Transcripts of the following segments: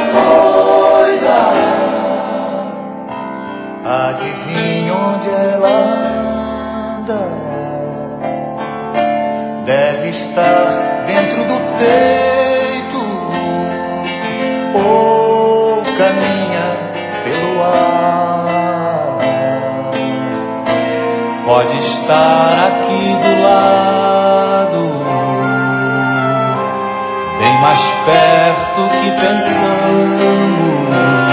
coisa. Adivinha onde ela anda? Deve estar dentro do peito ou caminha pelo ar. Pode estar aqui do lado, bem mais perto que pensamos.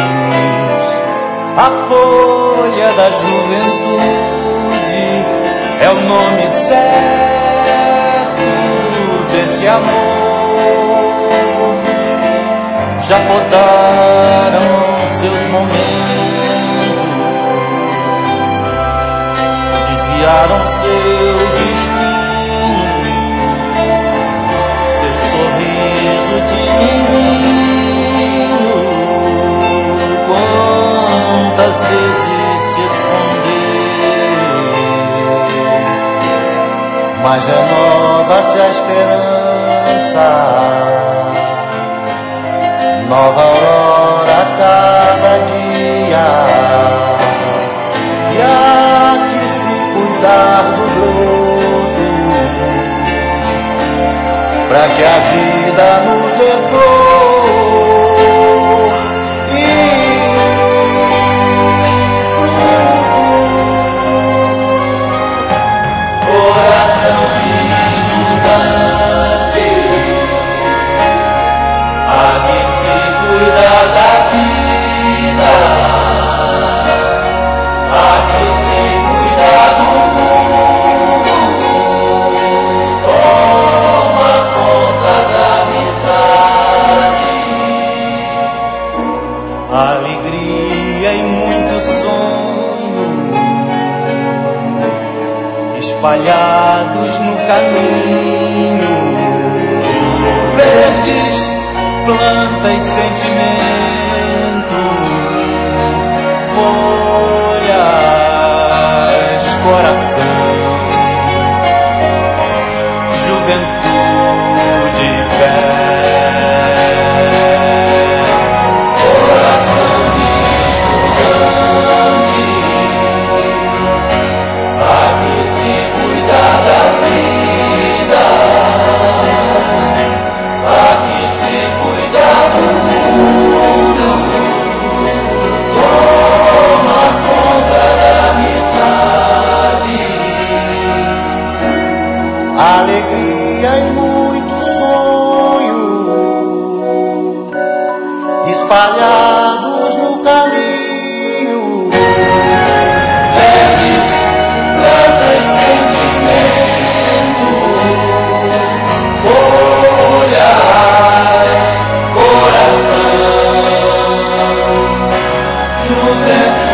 A folha da juventude é o nome certo desse amor. Já podaram seus momentos, desviaram seu destino, seu sorriso de menino. Quantas vezes se escondeu, mas renova-se a esperança, nova aurora a cada dia. E há que se cuidar do broto, pra que a vida nos dê flor e fruto. Coração de estudante, há que se cuidar da vida, há que se cuidar do mundo. Toma conta da amizade, alegria e muito sonho espalhados no caminho. Verdes, plantas, sentimento, folhas, coração, juventude, fé. Coração de estudante, há que se cuidar da vida, há que se cuidar do mundo. Toma conta da amizade, alegria e muito sonho espalhados no caminho. Verdes, plantas, sentimento, folhas, coração, juventude.